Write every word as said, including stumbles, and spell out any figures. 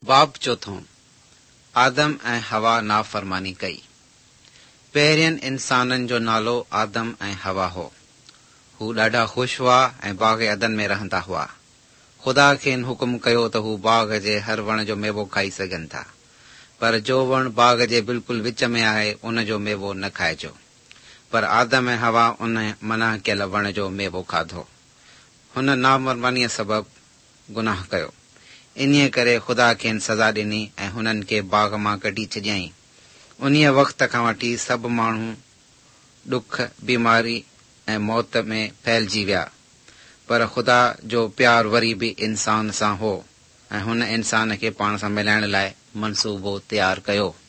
बाब चौथों आदम ऐं हवा नाफ़रमानी कई। पहिरियनि इंसाननि जो नालो आदम ऐं हवा हो। हू ॾाढा ख़ुशि हुआ ऐं बाग़ अदन में रहंदा हुआ। ख़ुदा खेनि हुकुम कयो त हू बाग़ जे हर वण जो मेवो खाई सघनि था, पर जो वण बाग़ जे बिल्कुलु विच में आहे उन जो मेवो न खाइजो। पर आदम ऐं हवा उन मना कयल वण जो मेवो खाधो। हुन नाफ़रमानीअ सबबि गुनाह कयो। इन्हीअ करे ख़ुदा खेनि सज़ा ॾिनी ऐं हुननि खे बाग़ मां कढी छॾियईं। उन्हीअ वक़्त खां वठी सभु माण्हू ॾुख, बीमारी ऐं मौत में फैलिजी विया। पर ख़ुदा जो प्यार वरी बि इंसान सां हो ऐं हुन इंसान खे पाण सां मिलाइण लाइ मनसूबो तयारु कयो।